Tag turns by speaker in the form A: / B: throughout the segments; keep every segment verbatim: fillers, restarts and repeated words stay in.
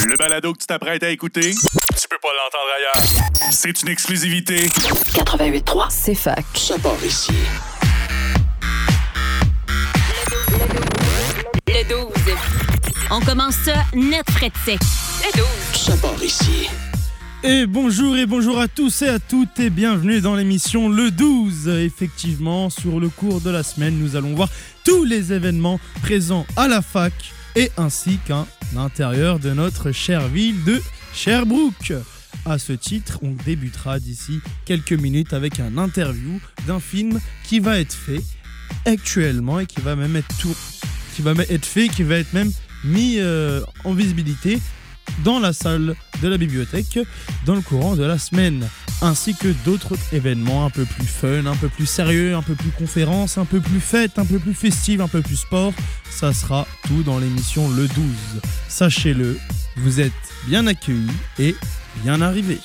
A: Le balado que tu t'apprêtes à écouter, tu peux pas l'entendre ailleurs. C'est une exclusivité.
B: quatre-vingt-huit trois,
C: c'est fac.
B: Ça part ici.
D: Le douze. On commence ça net frais de sec. Le douze.
B: Ça part ici.
E: Et bonjour et bonjour à tous et à toutes et bienvenue dans l'émission Le douze. Effectivement, sur le cours de la semaine, nous allons voir tous les événements présents à la fac et ainsi qu'à l'intérieur de notre chère ville de Sherbrooke. À ce titre, on débutera d'ici quelques minutes avec un interview d'un film qui va être fait actuellement et qui va même être tout, qui va être fait, qui va être même mis euh, en visibilité dans la salle de la bibliothèque dans le courant de la semaine, ainsi que d'autres événements un peu plus fun, un peu plus sérieux, un peu plus conférences, un peu plus fêtes, un peu plus festives, un peu plus sport. Ça sera tout dans l'émission Le douze. Sachez-le, vous êtes bien accueillis et bien arrivés.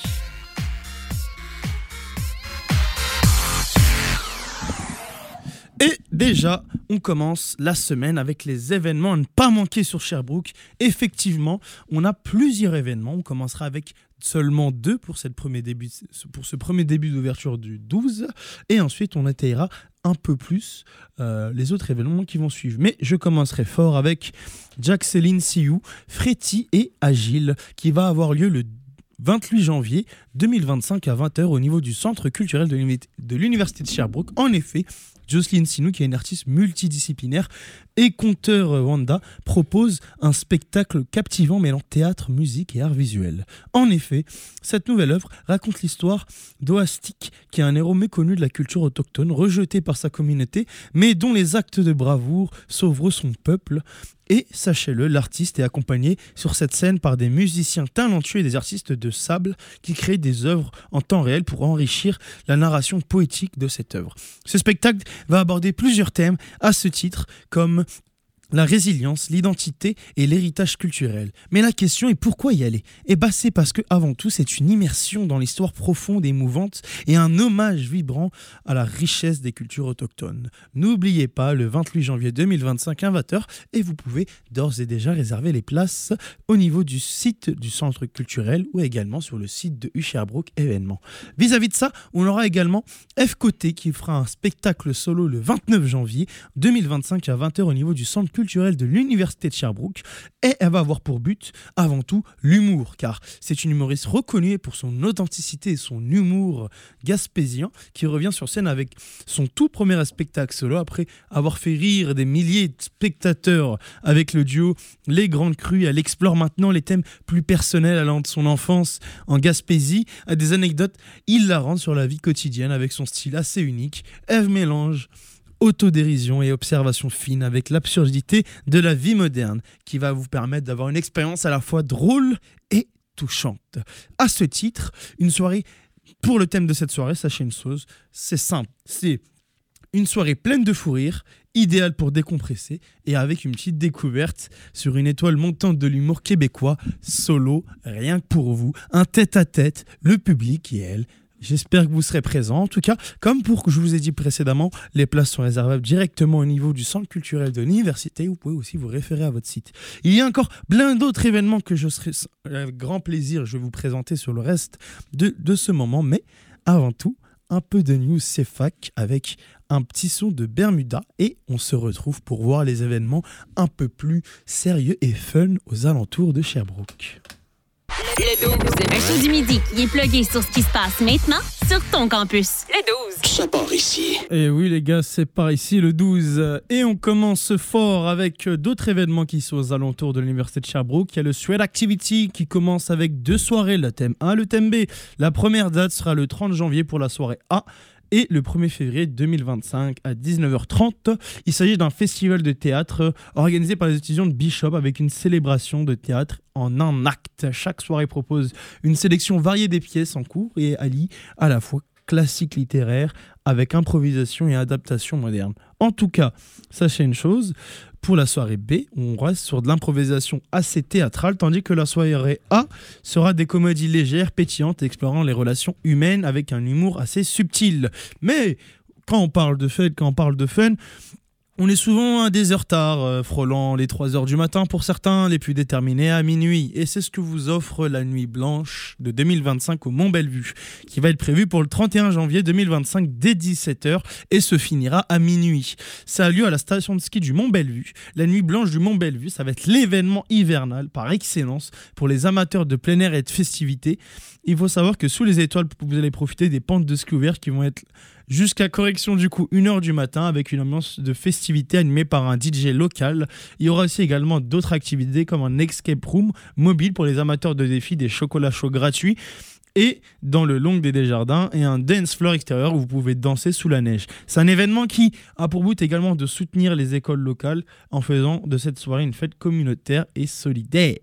E: Et déjà, on commence la semaine avec les événements à ne pas manquer sur Sherbrooke. Effectivement, on a plusieurs événements. On commencera avec seulement deux pour, cette premier début, pour ce premier début d'ouverture du douze. Et ensuite, on étayera un peu plus euh, les autres événements qui vont suivre. Mais je commencerai fort avec Jacqueline Sioux, Fréty et Agile, qui va avoir lieu le vingt-huit janvier deux mille vingt-cinq à vingt heures au niveau du centre culturel de l'université de Sherbrooke. En effet, Jocelyne Sinou, qui est une artiste multidisciplinaire et conteur Wanda, propose un spectacle captivant mêlant théâtre, musique et art visuel. En effet, cette nouvelle œuvre raconte l'histoire d'Oastik, qui est un héros méconnu de la culture autochtone, rejeté par sa communauté, mais dont les actes de bravoure sauveront son peuple. Et sachez-le, l'artiste est accompagné sur cette scène par des musiciens talentueux et des artistes de sable qui créent des œuvres en temps réel pour enrichir la narration poétique de cette œuvre. Ce spectacle va aborder plusieurs thèmes à ce titre, comme la résilience, l'identité et l'héritage culturel. Mais la question est pourquoi y aller ? Eh bien c'est parce que avant tout c'est une immersion dans l'histoire profonde et émouvante et un hommage vibrant à la richesse des cultures autochtones. N'oubliez pas le vingt-huit janvier deux mille vingt-cinq à vingt heures et vous pouvez d'ores et déjà réserver les places au niveau du site du centre culturel ou également sur le site de Sherbrooke événements. Vis-à-vis de ça, on aura également F Côté qui fera un spectacle solo le vingt-neuf janvier deux mille vingt-cinq à vingt heures au niveau du centre culturel de l'université de Sherbrooke et elle va avoir pour but avant tout l'humour, car c'est une humoriste reconnue pour son authenticité et son humour gaspésien qui revient sur scène avec son tout premier spectacle solo après avoir fait rire des milliers de spectateurs avec le duo Les Grandes Crues. Elle explore maintenant les thèmes plus personnels allant de son enfance en Gaspésie à des anecdotes hilarantes sur la vie quotidienne avec son style assez unique. Elle mélange autodérision et observation fine avec l'absurdité de la vie moderne qui va vous permettre d'avoir une expérience à la fois drôle et touchante. À ce titre, une soirée, pour le thème de cette soirée, sachez une chose, c'est simple, c'est une soirée pleine de fou rire, idéale pour décompresser et avec une petite découverte sur une étoile montante de l'humour québécois, solo, rien que pour vous, un tête-à-tête, le public et elle. J'espère que vous serez présents. En tout cas, comme pour que je vous ai dit précédemment, les places sont réservables directement au niveau du centre culturel de l'université. Vous pouvez aussi vous référer à votre site. Il y a encore plein d'autres événements que je serai avec grand plaisir, je vais vous présenter sur le reste de, de ce moment. Mais avant tout, un peu de news C F A C avec un petit son de Bermuda et on se retrouve pour voir les événements un peu plus sérieux et fun aux alentours de Sherbrooke.
D: Le douze. Un show du midi qui est plugué sur ce qui se passe maintenant sur ton campus. Le douze.
B: Ça part ici.
E: Et oui les gars, c'est par ici le douze. Et on commence fort avec d'autres événements qui sont aux alentours de l'université de Sherbrooke. Il y a le Sweat Activity qui commence avec deux soirées, le thème A, le thème B. La première date sera le trente janvier pour la soirée A. Et le premier février deux mille vingt-cinq à dix-neuf heures trente, il s'agit d'un festival de théâtre organisé par les étudiants de Bishop avec une célébration de théâtre en un acte. Chaque soirée propose une sélection variée des pièces en cours et allie à la fois classique littéraire avec improvisation et adaptation moderne. En tout cas, sachez une chose, pour la soirée B, on reste sur de l'improvisation assez théâtrale, tandis que la soirée A sera des comédies légères, pétillantes, explorant les relations humaines avec un humour assez subtil. Mais quand on parle de fun, quand on parle de fun, On est souvent à des heures tard, euh, frôlant les trois heures du matin pour certains, les plus déterminés à minuit. Et c'est ce que vous offre la nuit blanche de deux mille vingt-cinq au Mont Bellevue, qui va être prévue pour le trente et un janvier deux mille vingt-cinq dès dix-sept heures et se finira à minuit. Ça a lieu à la station de ski du Mont Bellevue. La nuit blanche du Mont Bellevue, ça va être l'événement hivernal par excellence pour les amateurs de plein air et de festivités. Il faut savoir que sous les étoiles, vous allez profiter des pentes de ski ouvertes qui vont être jusqu'à correction du coup une heure du matin avec une ambiance de festivité animée par un D J local. Il y aura aussi également d'autres activités comme un escape room mobile pour les amateurs de défis, des chocolats chauds gratuits et dans le Long des Desjardins et un dance floor extérieur où vous pouvez danser sous la neige. C'est un événement qui a pour but également de soutenir les écoles locales en faisant de cette soirée une fête communautaire et solidaire.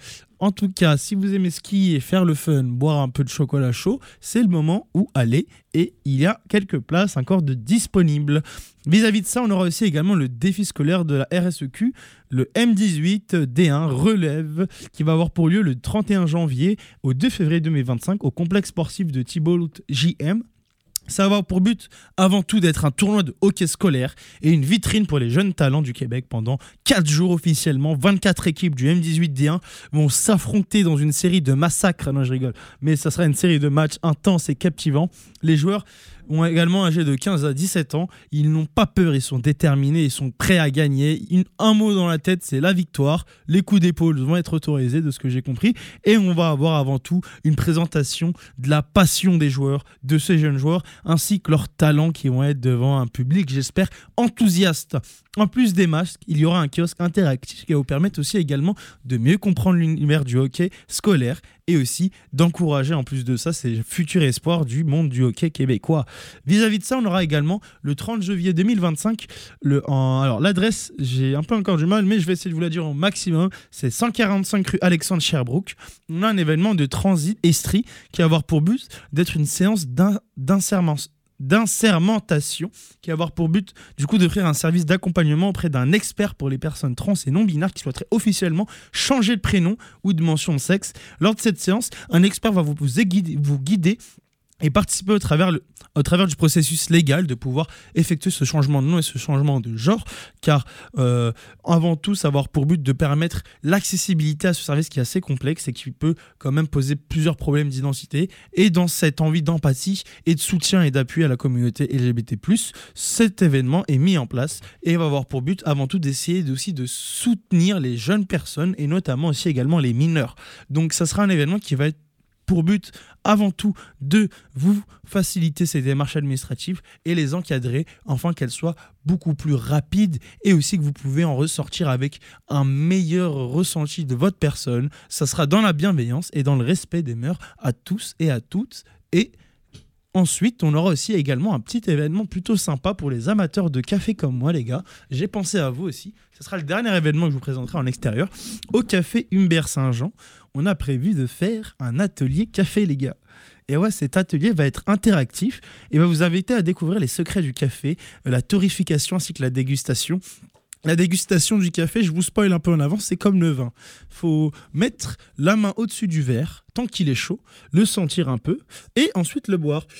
E: En tout cas, si vous aimez skier, faire le fun, boire un peu de chocolat chaud, c'est le moment où aller et il y a quelques places encore de disponibles. Vis-à-vis de ça, on aura aussi également le défi scolaire de la R S E Q, le M dix-huit D un Relève, qui va avoir pour lieu le trente et un janvier au deux février deux mille vingt-cinq au complexe sportif de Thibault J M. Ça va avoir pour but avant tout d'être un tournoi de hockey scolaire et une vitrine pour les jeunes talents du Québec pendant quatre jours officiellement. vingt-quatre équipes du M dix-huit D un vont s'affronter dans une série de massacres. Non, je rigole. Mais ça sera une série de matchs intenses et captivants. Les joueurs ont également âgés de quinze à dix-sept ans. Ils n'ont pas peur, ils sont déterminés, ils sont prêts à gagner. Une, un mot dans la tête, c'est la victoire. Les coups d'épaule vont être autorisés de ce que j'ai compris. Et on va avoir avant tout une présentation de la passion des joueurs, de ces jeunes joueurs, ainsi que leurs talents qui vont être devant un public, j'espère, enthousiaste. En plus des masques, il y aura un kiosque interactif qui va vous permettre aussi également de mieux comprendre l'univers du hockey scolaire et aussi d'encourager en plus de ça ces futurs espoirs du monde du hockey québécois. Vis-à-vis de ça, on aura également le trente janvier deux mille vingt-cinq, le, en, alors l'adresse, j'ai un peu encore du mal, mais je vais essayer de vous la dire au maximum, c'est cent quarante-cinq rue Alexandre Sherbrooke. On a un événement de transit Estrie qui va avoir pour but d'être une séance d'in- d'inserment. d'insermentation qui va avoir pour but du coup d'offrir un service d'accompagnement auprès d'un expert pour les personnes trans et non binaires qui souhaiteraient officiellement changer de prénom ou de mention de sexe. Lors de cette séance, un expert va vous, vous, guider, vous guider et participer au travers, le, au travers du processus légal de pouvoir effectuer ce changement de nom et ce changement de genre, car euh, avant tout, ça va avoir pour but de permettre l'accessibilité à ce service qui est assez complexe et qui peut quand même poser plusieurs problèmes d'identité. Et dans cette envie d'empathie et de soutien et d'appui à la communauté L G B T plus, cet événement est mis en place et va avoir pour but avant tout d'essayer aussi de soutenir les jeunes personnes et notamment aussi également les mineurs. Donc ça sera un événement qui va être pour but avant tout de vous faciliter ces démarches administratives et les encadrer afin qu'elles soient beaucoup plus rapides et aussi que vous pouvez en ressortir avec un meilleur ressenti de votre personne. Ça sera dans la bienveillance et dans le respect des mœurs à tous et à toutes. Et ensuite, on aura aussi également un petit événement plutôt sympa pour les amateurs de café comme moi, les gars. J'ai pensé à vous aussi. Ce sera le dernier événement que je vous présenterai en extérieur. Au café Humbert Saint-Jean, on a prévu de faire un atelier café, les gars. Et ouais, cet atelier va être interactif et va vous inviter à découvrir les secrets du café, la torréfication ainsi que la dégustation. La dégustation du café, je vous spoil un peu en avance, c'est comme le vin. Faut mettre la main au-dessus du verre, tant qu'il est chaud, le sentir un peu, et ensuite le boire.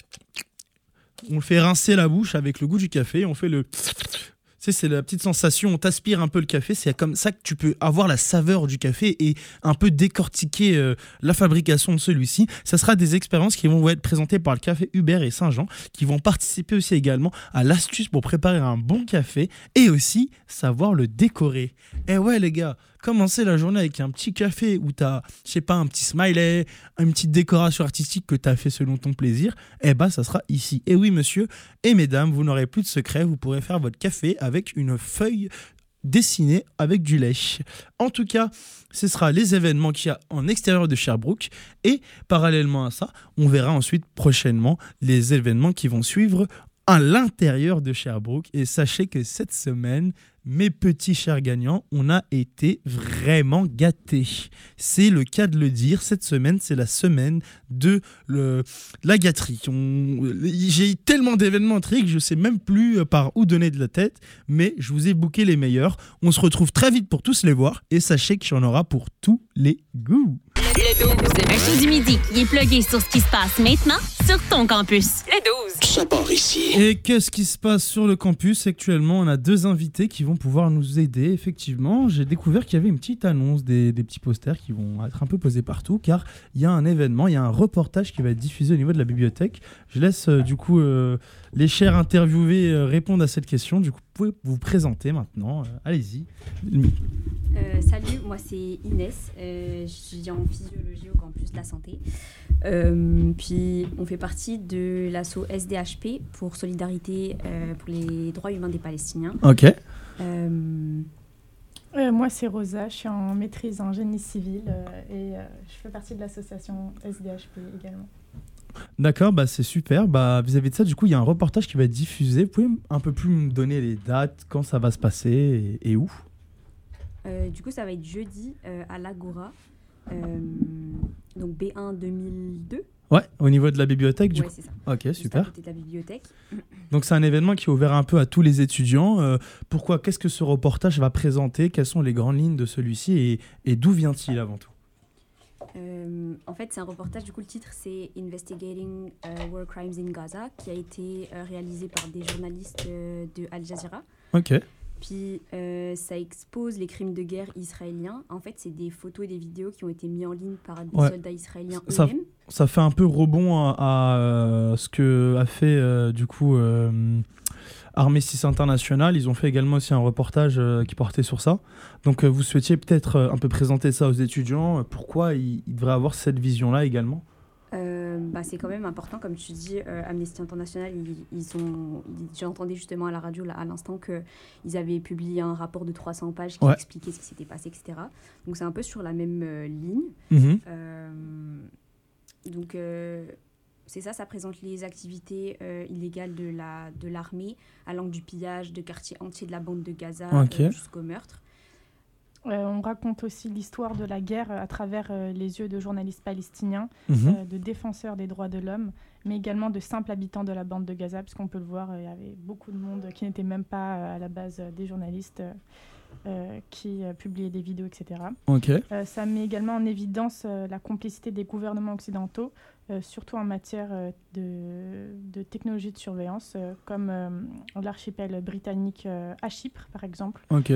E: On le fait rincer la bouche avec le goût du café, on fait le... Tu sais, c'est la petite sensation, on t'aspire un peu le café, c'est comme ça que tu peux avoir la saveur du café et un peu décortiquer euh, la fabrication de celui-ci. Ça sera des expériences qui vont être présentées par le café Hubert et Saint-Jean, qui vont participer aussi également à l'astuce pour préparer un bon café et aussi savoir le décorer. Eh ouais les gars, commencer la journée avec un petit café où t'as, je sais pas, un petit smiley, une petite décoration artistique que t'as fait selon ton plaisir, eh bah ça sera ici. Et oui monsieur et mesdames, vous n'aurez plus de secret, vous pourrez faire votre café avec une feuille dessinée avec du lait. En tout cas, ce sera les événements qu'il y a en extérieur de Sherbrooke et parallèlement à ça, on verra ensuite prochainement les événements qui vont suivre à l'intérieur de Sherbrooke. Et sachez que cette semaine, mes petits chers gagnants, on a été vraiment gâtés. C'est le cas de le dire. Cette semaine, c'est la semaine de le, la gâterie. On, j'ai eu tellement d'événements intrigues, je ne sais même plus par où donner de la tête, mais je vous ai booké les meilleurs. On se retrouve très vite pour tous les voir et sachez qu'il y en aura pour tous les goûts.
D: Le douze, du midi, il est plugué sur ce qui se passe maintenant sur ton campus. Les douze.
B: Ça part ici.
E: Et qu'est-ce qui se passe sur le campus actuellement? On a deux invités qui vont pouvoir nous aider. Effectivement, j'ai découvert qu'il y avait une petite annonce, des, des petits posters qui vont être un peu posés partout, car il y a un événement, il y a un reportage qui va être diffusé au niveau de la bibliothèque. Je laisse euh, du coup euh, les chers interviewés euh, répondre à cette question. Du coup, vous pouvez vous présenter maintenant. Euh, allez-y.
C: Euh, salut, moi c'est Inès, euh, j'étudie en physiologie au campus de la santé. Euh, puis on fait partie de l'asso S D H P pour Solidarité euh, pour les droits humains des Palestiniens.
E: Ok.
C: Euh,
F: Euh, moi, c'est Rosa, je suis en maîtrise en génie civil euh, et euh, je fais partie de l'association S D H P également.
E: D'accord, bah c'est super. Bah, vis-à-vis de ça, du coup, il y a un reportage qui va être diffusé. Vous pouvez un peu plus me donner les dates, quand ça va se passer et, et où?
C: euh, du coup, ça va être jeudi euh, à l'Agora, euh, donc B un deux mille deux.
E: Ouais, au niveau de la bibliothèque, du
C: Ouais,
E: coup.
C: c'est ça.
E: Ok,
C: Juste à
E: super.
C: côté de la bibliothèque.
E: Donc c'est un événement qui est ouvert un peu à tous les étudiants. Euh, pourquoi? Qu'est-ce que ce reportage va présenter? Quelles sont les grandes lignes de celui-ci et, et d'où vient-il avant tout?
C: Euh, en fait, c'est un reportage, du coup, le titre, c'est Investigating uh, War Crimes in Gaza, qui a été euh, réalisé par des journalistes euh, de Al Jazeera.
E: Ok.
C: Puis, euh, ça expose les crimes de guerre israéliens. En fait, c'est des photos et des vidéos qui ont été mis en ligne par des
E: Ouais.
C: soldats israéliens
E: Ça-
C: eux-mêmes.
E: Ça fait un peu rebond à, à, euh, ce que a fait euh, du coup euh, Armistice International. Ils ont fait également aussi un reportage euh, qui portait sur ça. Donc euh, vous souhaitiez peut-être euh, un peu présenter ça aux étudiants. Pourquoi ils, ils devraient avoir cette vision-là également?
C: Euh, bah, c'est quand même important, comme tu dis, euh, Amnesty International, ils, ils ont, ils- j'entendais justement à la radio là, à l'instant qu'ils avaient publié un rapport de trois cents pages qui
E: Ouais.
C: expliquait ce qui s'était passé, et cetera. Donc c'est un peu sur la même euh, ligne.
E: Mhm.
C: Euh, donc euh, c'est ça, ça présente les activités euh, illégales de, la, de l'armée, allant du pillage de quartiers entiers de la bande de Gaza
E: Ok.
C: euh, jusqu'au meurtre.
F: Euh, on raconte aussi l'histoire de la guerre euh, à travers euh, les yeux de journalistes palestiniens,
E: Mhm.
F: euh, de défenseurs des droits de l'homme, mais également de simples habitants de la bande de Gaza, puisqu'on peut le voir, euh, il y avait beaucoup de monde qui n'était même pas euh, à la base euh, des journalistes euh, euh, qui euh, publiaient des vidéos, et cetera.
E: Ok.
F: Euh, ça met également en évidence euh, la complicité des gouvernements occidentaux, euh, surtout en matière euh, de, de technologie de surveillance, euh, comme euh, l'archipel britannique euh, à Chypre, par exemple.
E: Ok.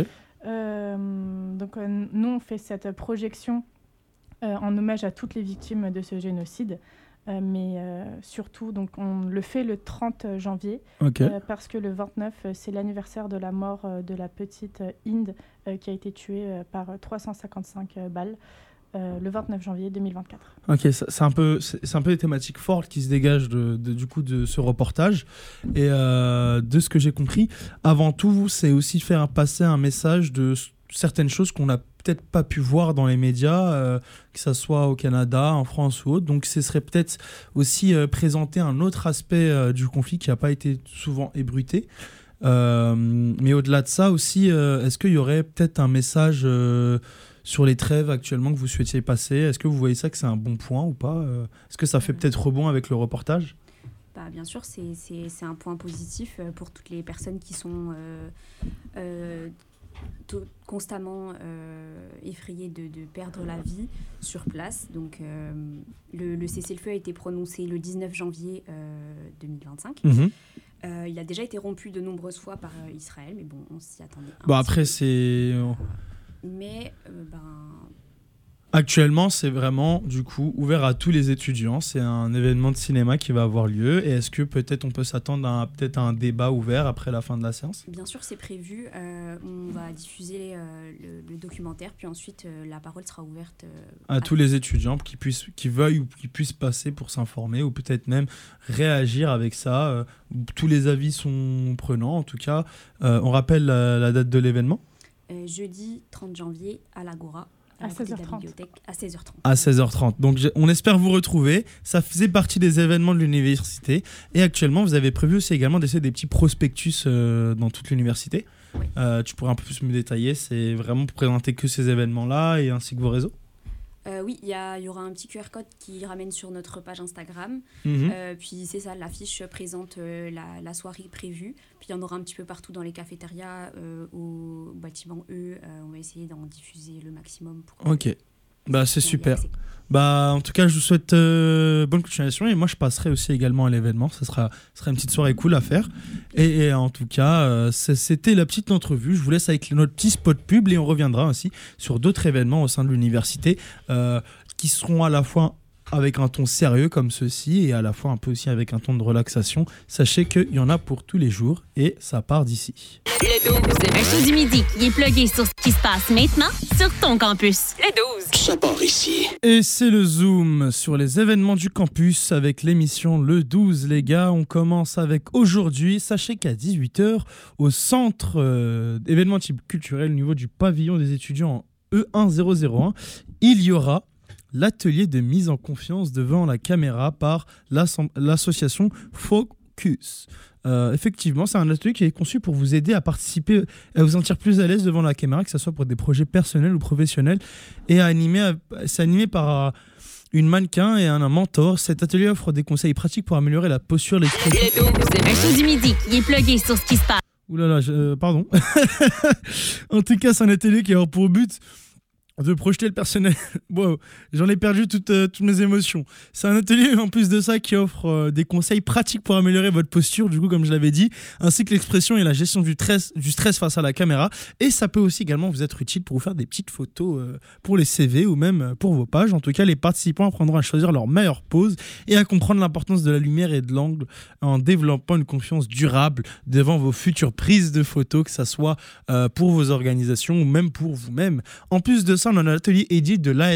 F: Euh, donc, euh, nous, on fait cette projection euh, en hommage à toutes les victimes de ce génocide, euh, mais euh, surtout, donc, on le fait le trente janvier,
E: Ok.
F: euh, parce que le vingt-neuf, euh, c'est l'anniversaire de la mort euh, de la petite euh, Inde euh, qui a été tuée euh, par trois cent cinquante-cinq euh, balles. Euh, le vingt-neuf janvier deux mille vingt-quatre.
E: Ok, ça- c'est un peu, c'est c'est un peu des thématiques fortes qui se dégagent de, de- du coup de ce reportage. Et euh, de ce que j'ai compris, avant tout, c'est aussi faire passer un message de s- certaines choses qu'on n'a peut-être pas pu voir dans les médias, euh, que ça soit au Canada, en France ou autre. Donc, ce serait peut-être aussi euh, présenter un autre aspect euh, du conflit qui n'a pas été souvent ébruité. Euh, mais au-delà de ça aussi, euh, est-ce qu'il y aurait peut-être un message euh, sur les trêves actuellement que vous souhaitiez passer? Est-ce que vous voyez ça que c'est un bon point ou pas? Euh, Est-ce que ça fait peut-être rebond avec le reportage?
C: Bah, bien sûr, c'est, c'est, c'est un point positif euh, pour toutes les personnes qui sont euh, euh, to- constamment euh, effrayées de, de perdre la vie sur place. Donc, euh, le, le cessez-le-feu a été prononcé le dix-neuf janvier euh, deux mille vingt-cinq.
E: Mhm.
C: Euh, il a déjà été rompu de nombreuses fois par euh, Israël, mais bon, on s'y attendait. un
E: Bon,
C: petit
E: après,
C: peu.
E: c'est.
C: Mais, euh, ben,
E: Actuellement, c'est vraiment, du coup, ouvert à tous les étudiants. C'est un événement de cinéma qui va avoir lieu. Et est-ce que peut-être on peut s'attendre à un- peut-être à un débat ouvert après la fin de la séance?
C: bien sûr, c'est prévu. Euh, on va diffuser euh, le, le documentaire, puis ensuite, euh, la parole sera ouverte euh,
E: À tous les étudiants qui, puissent, qui veuillent ou qui puissent passer pour s'informer ou peut-être même réagir avec ça. Euh, tous les avis sont prenants, en tout cas. Euh, on rappelle la, la date de l'événement?
C: Euh, jeudi trente janvier à l'Agora,
F: À
C: côté de la
F: seize heures trente.
C: bibliothèque, à seize heures trente.
E: À seize heures trente. Donc j'ai- on espère vous retrouver. Ça faisait partie des événements de l'université. Et actuellement, vous avez prévu aussi également d'essayer des petits prospectus euh, dans toute l'université.
C: Oui.
E: Euh, tu pourrais un peu plus me détailler. C'est vraiment pour présenter que ces événements-là et ainsi que vos réseaux?
C: Euh, oui, il y, a- il y aura un petit Q R code qui ramène sur notre page Instagram.
E: Mhm.
C: Euh, puis c'est ça, l'affiche présente euh, la, la soirée prévue. Puis il y en aura un petit peu partout dans les cafétérias, euh, au bâtiment E. Euh, on va essayer d'en diffuser le maximum. Pour,
E: Ok. Bah, c'est
C: pour y
E: super.
C: accès.
E: Bah, en tout cas, je vous souhaite euh, bonne continuation et moi je passerai aussi également à l'événement. Ça sera, ça sera une petite soirée cool à faire. Et, et en tout cas, euh, c'était la petite entrevue. Je vous laisse avec notre petit spot pub et on reviendra aussi sur d'autres événements au sein de l'université euh, qui seront à la fois avec un ton sérieux comme ceci et à la fois un peu aussi avec un ton de relaxation. Sachez qu'il y en a pour tous les jours et ça part d'ici.
D: Le douze, le show du midi qui est plugué sur ce qui se passe maintenant sur ton campus. Le douze.
B: Ça part ici.
E: Et c'est le zoom sur les événements du campus avec l'émission Le douze, les gars. On commence avec aujourd'hui. Sachez qu'à dix-huit heures, au centre euh, événement type culturel au niveau du pavillon des étudiants en E un zéro zéro un, il y aura l'atelier de mise en confiance devant la caméra par l'association Focus. Euh, effectivement, c'est un atelier qui est conçu pour vous aider à participer, à vous sentir plus à l'aise devant la caméra, que ce soit pour des projets personnels ou professionnels, et à animer, c'est animé par euh, une mannequin et un, un mentor. Cet atelier offre des conseils pratiques pour améliorer la posture, l'expression.
D: Le douze, le show du midi qui est plugué sur ce qui se passe.
E: Ouh là là, je, euh, pardon. En tout cas, c'est un atelier qui a pour but de projeter le personnel. Wow, j'en ai perdu toutes, euh, toutes mes émotions. C'est un atelier en plus de ça qui offre euh, des conseils pratiques pour améliorer votre posture, du coup comme je l'avais dit, ainsi que l'expression et la gestion du stress, du stress face à la caméra. Et ça peut aussi également vous être utile pour vous faire des petites photos euh, pour les C V ou même pour vos pages. En tout cas, les participants apprendront à choisir leur meilleure pose et à comprendre l'importance de la lumière et de l'angle en développant une confiance durable devant vos futures prises de photos, que ça soit euh, pour vos organisations ou même pour vous-même. En plus de ça, on a un atelier édit de l'A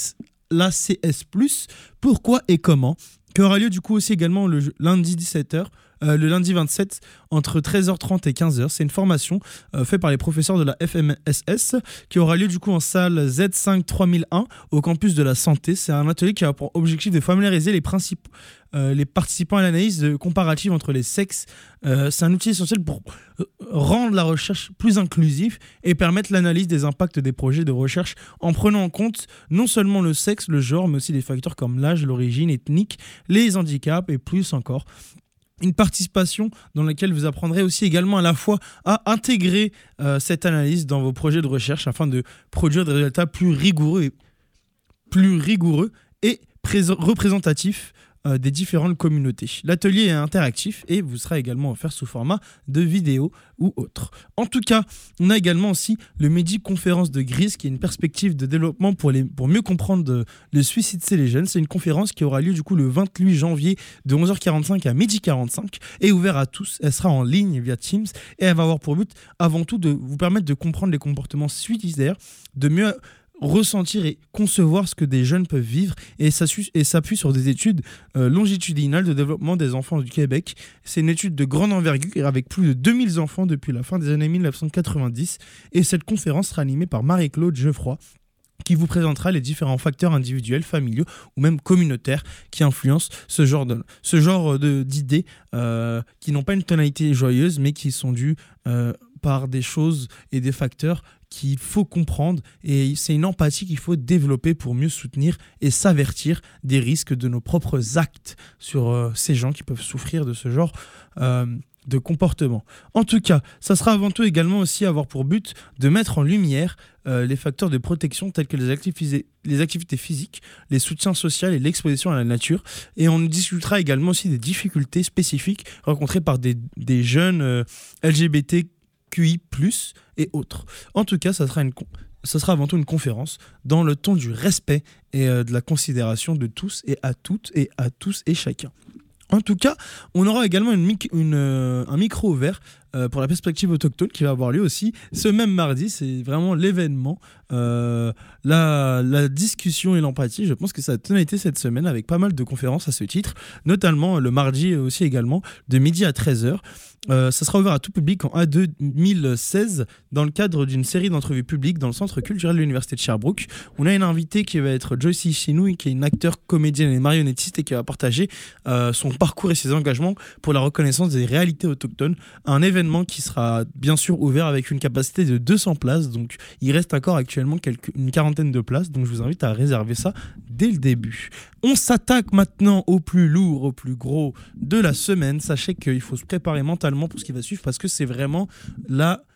E: C S plus, pourquoi et comment, qui aura lieu du coup aussi également le lundi dix-sept heures, euh, le lundi vingt-sept entre treize heures trente et quinze heures. C'est une formation euh, faite par les professeurs de la F M S S qui aura lieu du coup en salle Z cinq trois mille un au campus de la santé. C'est un atelier qui a pour objectif de familiariser les principes Euh, les participants à l'analyse de comparative entre les sexes. Euh, c'est un outil essentiel pour euh, rendre la recherche plus inclusive et permettre l'analyse des impacts des projets de recherche en prenant en compte non seulement le sexe, le genre, mais aussi des facteurs comme l'âge, l'origine ethnique, les handicaps et plus encore. Une participation dans laquelle vous apprendrez aussi également à la fois à intégrer euh, cette analyse dans vos projets de recherche afin de produire des résultats plus rigoureux et, plus rigoureux et pré- représentatifs des différentes communautés. L'atelier est interactif et vous sera également offert sous format de vidéo ou autre. En tout cas, on a également aussi le Midi Conférence de Grise qui est une perspective de développement pour, les, pour mieux comprendre de, le suicide chez les jeunes. C'est une conférence qui aura lieu du coup le vingt-huit janvier de onze heures quarante-cinq à midi quarante-cinq et ouverte à tous. Elle sera en ligne via Teams et elle va avoir pour but avant tout de vous permettre de comprendre les comportements suicidaires, de mieux ressentir et concevoir ce que des jeunes peuvent vivre et s'appuie sur des études euh, longitudinales de développement des enfants du Québec. C'est une étude de grande envergure avec plus de deux mille enfants depuis la fin des années mille neuf cent quatre-vingt-dix et cette conférence sera animée par Marie-Claude Geoffroy qui vous présentera les différents facteurs individuels, familiaux ou même communautaires qui influencent ce genre, de, ce genre de, d'idées euh, qui n'ont pas une tonalité joyeuse mais qui sont dues euh, par des choses et des facteurs qu'il faut comprendre et c'est une empathie qu'il faut développer pour mieux soutenir et s'avertir des risques de nos propres actes sur euh, ces gens qui peuvent souffrir de ce genre euh, de comportement. En tout cas, ça sera avant tout également aussi avoir pour but de mettre en lumière euh, les facteurs de protection tels que les, activi- les activités physiques, les soutiens sociaux et l'exposition à la nature. Et on discutera également aussi des difficultés spécifiques rencontrées par des, des jeunes euh, L G B T Q I plus, et autres. En tout cas, ça sera, une, ça sera avant tout une conférence dans le ton du respect et euh, de la considération de tous et à toutes et à tous et chacun. En tout cas, on aura également une, mic- une, euh, un micro ouvert euh, pour la perspective autochtone qui va avoir lieu aussi ce même mardi. C'est vraiment l'événement, euh, la, la discussion et l'empathie. Je pense que ça a tonalité cette semaine avec pas mal de conférences à ce titre, notamment le mardi aussi également de midi à treize heures. Euh, ça sera ouvert à tout public en A deux mille seize dans le cadre d'une série d'entrevues publiques dans le centre culturel de l'université de Sherbrooke. On a une invitée qui va être Joyce Chinoui, qui est une acteure, comédienne et marionnettiste et qui va partager euh, son parcours et ses engagements pour la reconnaissance des réalités autochtones. Un événement qui sera bien sûr ouvert avec une capacité de deux cents places, donc il reste encore actuellement quelques, une quarantaine de places, donc je vous invite à réserver ça dès le début. On s'attaque maintenant au plus lourd, au plus gros de la semaine. Sachez qu'il faut se préparer mentalement pour ce qui va suivre parce que c'est vraiment la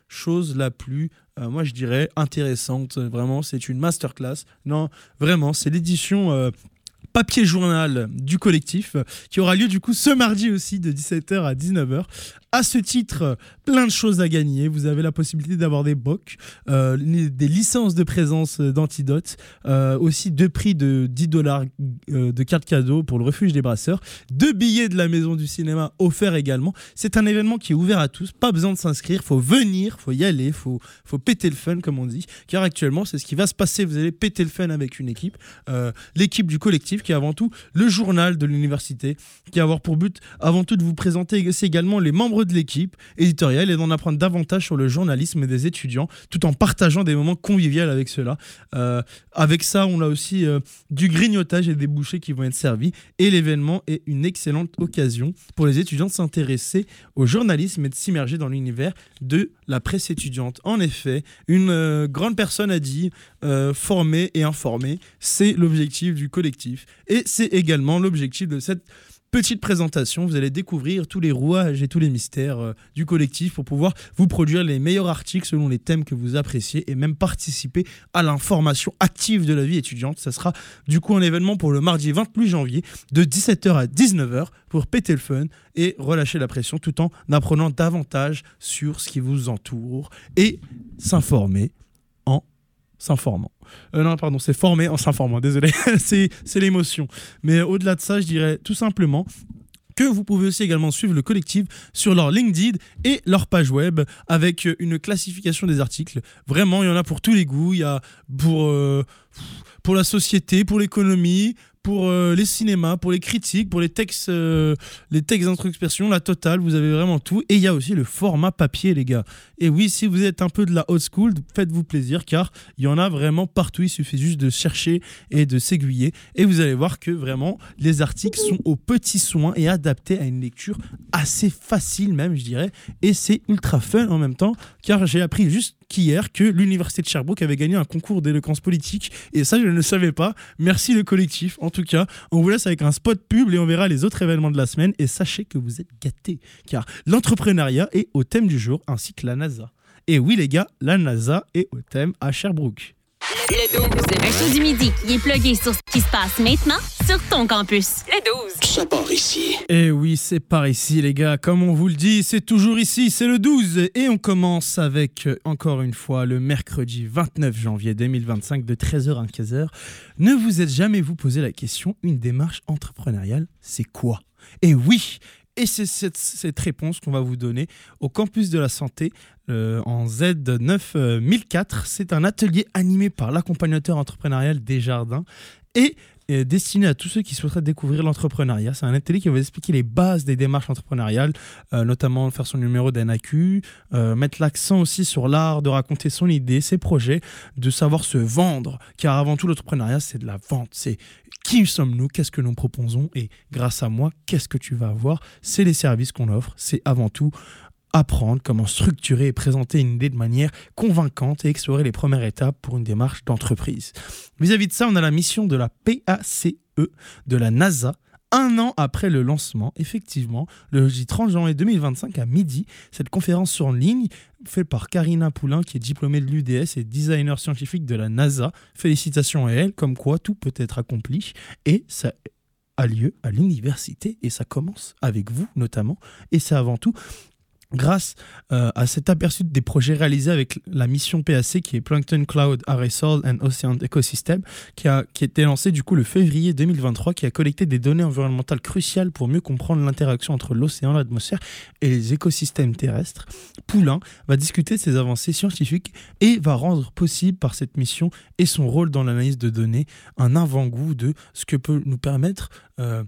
E: chose la plus, euh, moi je dirais, intéressante. Vraiment, c'est une masterclass. Non, vraiment, c'est l'édition euh, papier journal du collectif euh, qui aura lieu du coup ce mardi aussi de dix-sept heures à dix-neuf heures. À ce titre, plein de choses à gagner. Vous avez la possibilité d'avoir des B O C, euh, des licences de présence d'Antidote, euh, aussi deux prix de dix dollars euh, de cartes cadeaux pour le refuge des brasseurs, deux billets de la maison du cinéma offerts également. C'est un événement qui est ouvert à tous, pas besoin de s'inscrire, faut venir, faut y aller, faut, faut péter le fun comme on dit, car actuellement c'est ce qui va se passer, vous allez péter le fun avec une équipe, euh, l'équipe du collectif qui est avant tout le journal de l'université, qui a avoir pour but avant tout de vous présenter également les membres de l'équipe éditoriale et d'en apprendre davantage sur le journalisme des étudiants tout en partageant des moments conviviaux avec ceux-là. Euh, avec ça, on a aussi euh, du grignotage et des bouchées qui vont être servis et l'événement est une excellente occasion pour les étudiants de s'intéresser au journalisme et de s'immerger dans l'univers de la presse étudiante. En effet, une euh, grande personne a dit euh, former et informer, c'est l'objectif du collectif et c'est également l'objectif de cette petite présentation. Vous allez découvrir tous les rouages et tous les mystères euh, du collectif pour pouvoir vous produire les meilleurs articles selon les thèmes que vous appréciez et même participer à l'information active de la vie étudiante. Ça sera du coup un événement pour le mardi vingt-huit janvier de dix-sept heures à dix-neuf heures pour péter le fun et relâcher la pression tout en apprenant davantage sur ce qui vous entoure et s'informer en s'informant. Euh, non, pardon, c'est former en s'informant, désolé, c'est, c'est l'émotion. Mais au-delà de ça, je dirais tout simplement que vous pouvez aussi également suivre le collectif sur leur LinkedIn et leur page web avec une classification des articles. Vraiment, il y en a pour tous les goûts. Il y a pour, euh, pour la société, pour l'économie, pour euh, les cinémas, pour les critiques, pour les textes, euh, les textes d'introspection, la totale, vous avez vraiment tout. Et il y a aussi le format papier, les gars. Et oui, si vous êtes un peu de la old school, faites-vous plaisir, car il y en a vraiment partout. Il suffit juste de chercher et de s'aiguiller. Et vous allez voir que vraiment, les articles sont aux petits soins et adaptés à une lecture assez facile même, je dirais. Et c'est ultra fun en même temps, car j'ai appris juste qu'hier que l'université de Sherbrooke avait gagné un concours d'éloquence politique et ça je ne le savais pas. Merci le collectif. En tout cas, on vous laisse avec un spot pub et on verra les autres événements de la semaine et sachez que vous êtes gâtés car l'entrepreneuriat est au thème du jour ainsi que la NASA. Et oui les gars, la NASA est au thème à Sherbrooke.
D: Le douze, le resto du midi qui est plugué sur ce qui se passe maintenant sur ton campus. Le douze.
B: Ça part ici.
E: Et oui, c'est par ici, les gars. Comme on vous le dit, c'est toujours ici, c'est le douze. Et on commence avec, encore une fois, le mercredi vingt-neuf janvier deux mille vingt-cinq de treize heures à quinze heures. Ne vous êtes jamais vous posé la question, une démarche entrepreneuriale, c'est quoi ? Et oui, et c'est cette, cette réponse qu'on va vous donner au campus de la santé euh, en Z neuf mille quatre. C'est un atelier animé par l'accompagnateur entrepreneurial Desjardins et est destiné à tous ceux qui souhaiteraient découvrir l'entrepreneuriat. C'est un atelier qui va vous expliquer les bases des démarches entrepreneuriales, euh, notamment faire son numéro d'N A Q, euh, mettre l'accent aussi sur l'art de raconter son idée, ses projets, de savoir se vendre, car avant tout l'entrepreneuriat c'est de la vente, c'est qui sommes-nous, qu'est-ce que nous proposons et grâce à moi, qu'est-ce que tu vas avoir, c'est les services qu'on offre, c'est avant tout apprendre comment structurer et présenter une idée de manière convaincante et explorer les premières étapes pour une démarche d'entreprise. Vis-à-vis de ça, on a la mission de la P A C E, de la NASA, un an après le lancement, effectivement, le jeudi trente janvier deux mille vingt-cinq à midi, cette conférence en ligne faite par Karina Poulain, qui est diplômée de l'U D S et designer scientifique de la NASA. Félicitations à elle, comme quoi tout peut être accompli et ça a lieu à l'université et ça commence avec vous notamment et c'est avant tout grâce euh, à cet aperçu des projets réalisés avec la mission P A C qui est Plankton Cloud Aerosol and Ocean Ecosystem qui a qui a été lancé du coup le février deux mille vingt-trois, qui a collecté des données environnementales cruciales pour mieux comprendre l'interaction entre l'océan, l'atmosphère et les écosystèmes terrestres. Poulain va discuter de ces avancées scientifiques et va rendre possible par cette mission et son rôle dans l'analyse de données un avant-goût de ce que peut nous permettre euh,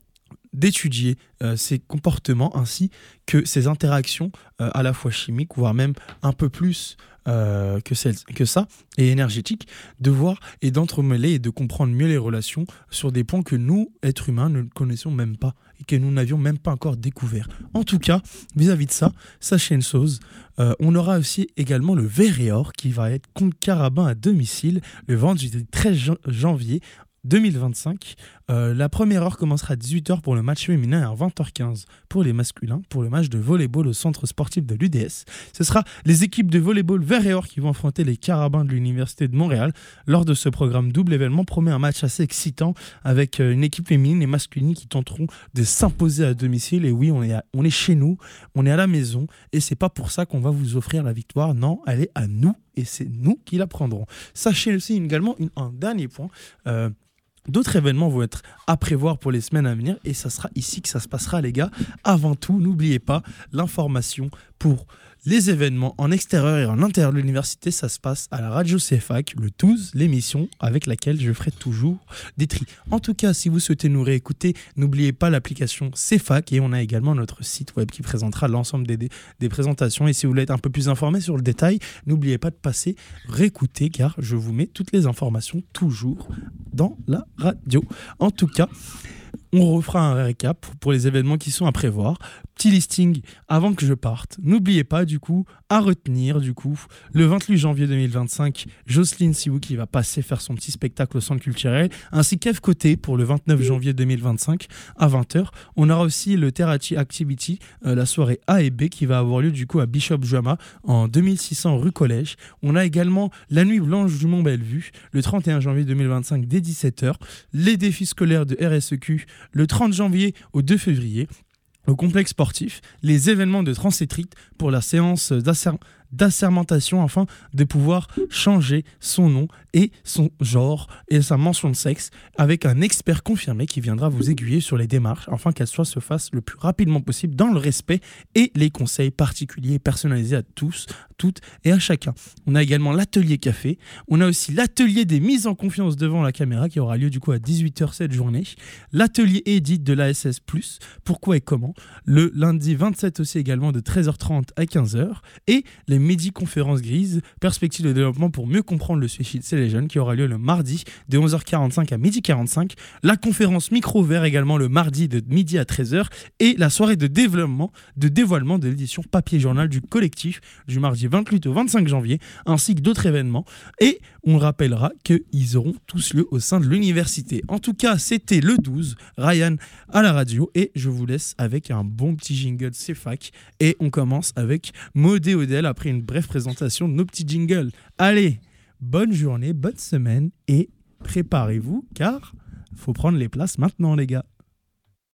E: d'étudier euh, ces comportements ainsi que ces interactions euh, à la fois chimiques, voire même un peu plus euh, que, celle, que ça, et énergétiques, de voir et d'entremêler et de comprendre mieux les relations sur des points que nous, êtres humains, ne connaissions même pas et que nous n'avions même pas encore découvert. En tout cas, vis-à-vis de ça, sachez une chose, euh, on aura aussi également le Verre et Or qui va être compte carabin à domicile le vendredi treize janvier deux mille vingt-cinq. Euh, la première heure commencera à dix-huit heures pour le match féminin et à vingt heures quinze pour les masculins, pour le match de volleyball au centre sportif de l'U D S. Ce sera les équipes de volleyball vert et or qui vont affronter les Carabins de l'Université de Montréal. Lors de ce programme double événement, promet un match assez excitant avec une équipe féminine et masculine qui tenteront de s'imposer à domicile. Et oui, on est, à, on est chez nous, on est à la maison et c'est pas pour ça qu'on va vous offrir la victoire. Non, elle est à nous et c'est nous qui la prendrons. Sachez aussi également une, un dernier point. Euh, D'autres événements vont être à prévoir pour les semaines à venir et ça sera ici que ça se passera, les gars. Avant tout, n'oubliez pas l'information pour les événements en extérieur et en intérieur de l'université. Ça se passe à la radio C F A C, le douze, l'émission avec laquelle je ferai toujours des tris. En tout cas, si vous souhaitez nous réécouter, n'oubliez pas l'application C F A C et on a également notre site web qui présentera l'ensemble des, des, des présentations. Et si vous voulez être un peu plus informé sur le détail, n'oubliez pas de passer réécouter car je vous mets toutes les informations toujours dans la radio. En tout cas, on refera un récap pour les événements qui sont à prévoir. Petit listing avant que je parte. N'oubliez pas du coup à retenir du coup le vingt-huit janvier deux mille vingt-cinq, Jocelyne Siwoo qui va passer faire son petit spectacle au centre culturel, ainsi qu'Eve Côté pour le vingt-neuf janvier deux mille vingt-cinq à vingt heures. On aura aussi le Terachi Activity, euh, la soirée A et B qui va avoir lieu du coup à Bishop Jama en deux mille six cents rue Collège. On a également la nuit blanche du Mont Bellevue le trente et un janvier deux mille vingt-cinq dès dix-sept heures, les défis scolaires de R S E Q le trente janvier au deux février. Au complexe sportif, les événements de Transétrite pour la séance d'asser- d'assermentation afin de pouvoir changer son nom et son genre et sa mention de sexe avec un expert confirmé qui viendra vous aiguiller sur les démarches afin qu'elles soient se fassent le plus rapidement possible dans le respect et les conseils particuliers personnalisés à tous, toutes et à chacun. On a également l'atelier café, on a aussi l'atelier des mises en confiance devant la caméra qui aura lieu du coup à dix-huit heures cette journée, l'atelier édit de l'A S S plus, pourquoi et comment, le lundi vingt-sept aussi également de treize heures trente à quinze heures et les midi conférences grises, perspective de développement pour mieux comprendre le suicide chez les jeunes qui aura lieu le mardi de onze heures quarante-cinq à midi quarante-cinq, la conférence micro vert également le mardi de midi à treize heures et la soirée de développement, de dévoilement de l'édition papier journal du collectif du mardi vingt-huit au vingt-cinq janvier ainsi que d'autres événements et on rappellera qu'ils auront tous lieu au sein de l'université. En tout cas, c'était le douze, Ryan à la radio et je vous laisse avec un bon petit jingle de C F A C et on commence avec Maud et Odell après une brève présentation de nos petits jingles. Allez, bonne journée, bonne semaine et préparez-vous car faut prendre les places maintenant les gars.